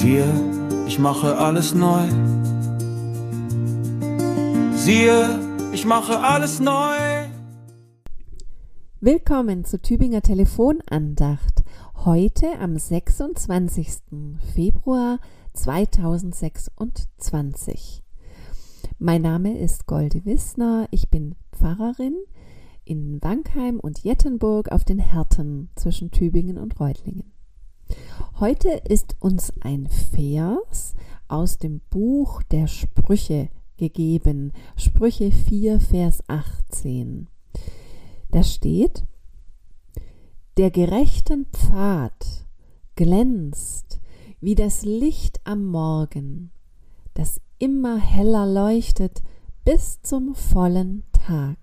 Siehe, ich mache alles neu. Siehe, ich mache alles neu. Willkommen zur Tübinger Telefonandacht. Heute am 26. Februar 2026. Mein Name ist Golde Wissner. Ich bin Pfarrerin in Wankheim und Jettenburg auf den Härten zwischen Tübingen und Reutlingen. Heute ist uns ein Vers aus dem Buch der Sprüche gegeben, Sprüche 4, Vers 18. Da steht: Der gerechten Pfad glänzt wie das Licht am Morgen, das immer heller leuchtet bis zum vollen Tag.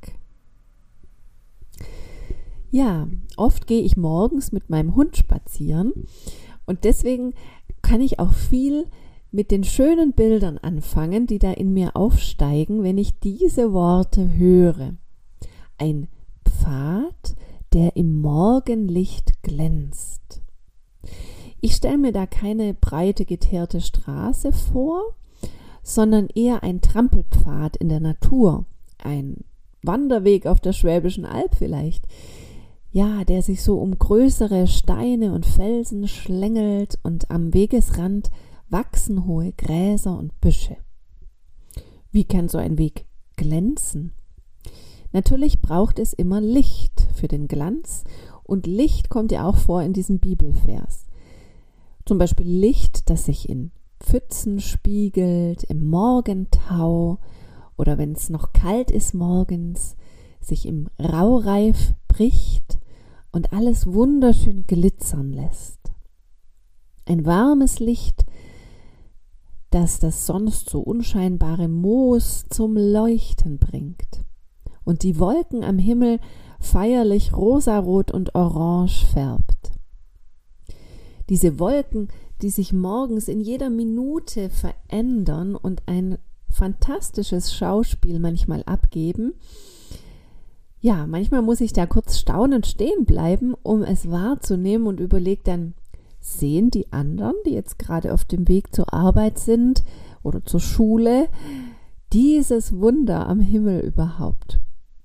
Ja, oft gehe ich morgens mit meinem Hund spazieren und deswegen kann ich auch viel mit den schönen Bildern anfangen, die da in mir aufsteigen, wenn ich diese Worte höre. Ein Pfad, der im Morgenlicht glänzt. Ich stelle mir da keine breite geteerte Straße vor, sondern eher ein Trampelpfad in der Natur, ein Wanderweg auf der Schwäbischen Alb vielleicht, ja, der sich so um größere Steine und Felsen schlängelt und am Wegesrand wachsen hohe Gräser und Büsche. Wie kann so ein Weg glänzen? Natürlich braucht es immer Licht für den Glanz und Licht kommt ja auch vor in diesem Bibelvers. Zum Beispiel Licht, das sich in Pfützen spiegelt, im Morgentau oder wenn es noch kalt ist morgens, sich im Raureif bricht und alles wunderschön glitzern lässt. Ein warmes Licht, das das sonst so unscheinbare Moos zum Leuchten bringt und die Wolken am Himmel feierlich rosarot und orange färbt. Diese Wolken, die sich morgens in jeder Minute verändern und ein fantastisches Schauspiel manchmal abgeben. Ja, manchmal muss ich da kurz staunend stehen bleiben, um es wahrzunehmen und überlege dann, sehen die anderen, die jetzt gerade auf dem Weg zur Arbeit sind oder zur Schule, dieses Wunder am Himmel überhaupt?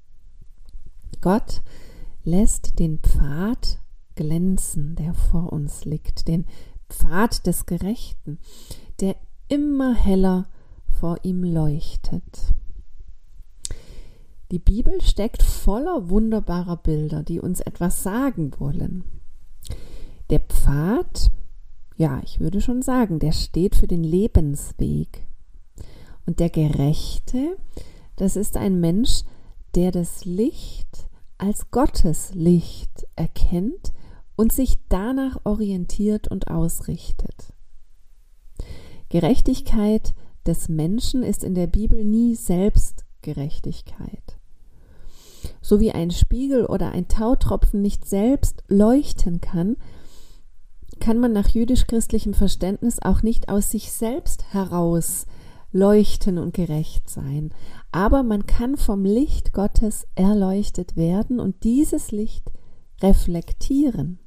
Gott lässt den Pfad glänzen, der vor uns liegt, den Pfad des Gerechten, der immer heller vor ihm leuchtet. Die Bibel steckt voller wunderbarer Bilder, die uns etwas sagen wollen. Der Pfad, ja, ich würde schon sagen, der steht für den Lebensweg. Und der Gerechte, das ist ein Mensch, der das Licht als Gottes Licht erkennt und sich danach orientiert und ausrichtet. Gerechtigkeit des Menschen ist in der Bibel nie Selbstgerechtigkeit. So wie ein Spiegel oder ein Tautropfen nicht selbst leuchten kann, kann man nach jüdisch-christlichem Verständnis auch nicht aus sich selbst heraus leuchten und gerecht sein. Aber man kann vom Licht Gottes erleuchtet werden und dieses Licht reflektieren.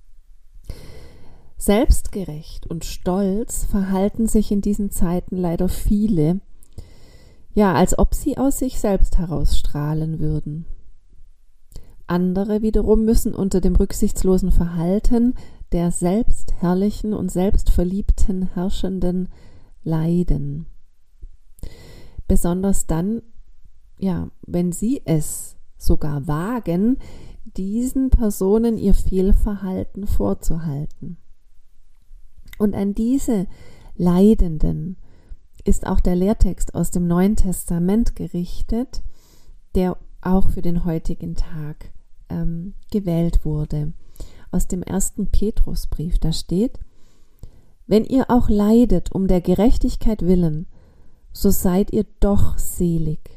Selbstgerecht und stolz verhalten sich in diesen Zeiten leider viele, ja, als ob sie aus sich selbst herausstrahlen würden. Andere wiederum müssen unter dem rücksichtslosen Verhalten der selbstherrlichen und selbstverliebten Herrschenden leiden. Besonders dann, ja, wenn sie es sogar wagen, diesen Personen ihr Fehlverhalten vorzuhalten. Und an diese Leidenden ist auch der Lehrtext aus dem Neuen Testament gerichtet, der auch für den heutigen Tag gewählt wurde. Aus dem 1. Petrusbrief, da steht: Wenn ihr auch leidet um der Gerechtigkeit willen, so seid ihr doch selig.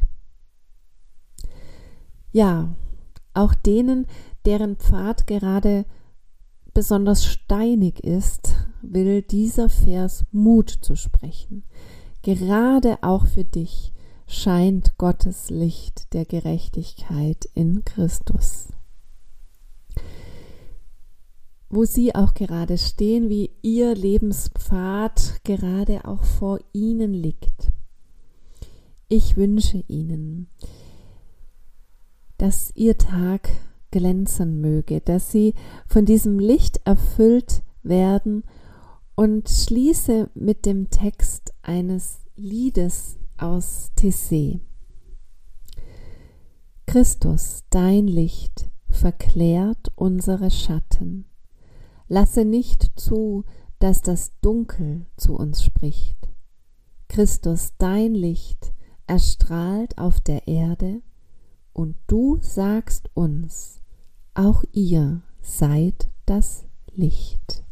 Ja, auch denen, deren Pfad gerade besonders steinig ist, will dieser Vers Mut zu sprechen. Gerade auch für dich scheint Gottes Licht der Gerechtigkeit in Christus. wo Sie auch gerade stehen, wie Ihr Lebenspfad gerade auch vor Ihnen liegt. Ich wünsche Ihnen, dass Ihr Tag glänzen möge, dass Sie von diesem Licht erfüllt werden, und schließe mit dem Text eines Liedes aus Tessé. Christus, dein Licht verklärt unsere Schatten. Lasse nicht zu, dass das Dunkel zu uns spricht. Christus, dein Licht erstrahlt auf der Erde, und du sagst uns, auch ihr seid das Licht.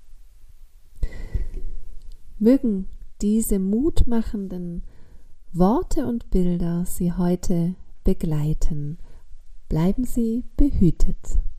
Mögen diese mutmachenden Worte und Bilder Sie heute begleiten. Bleiben Sie behütet.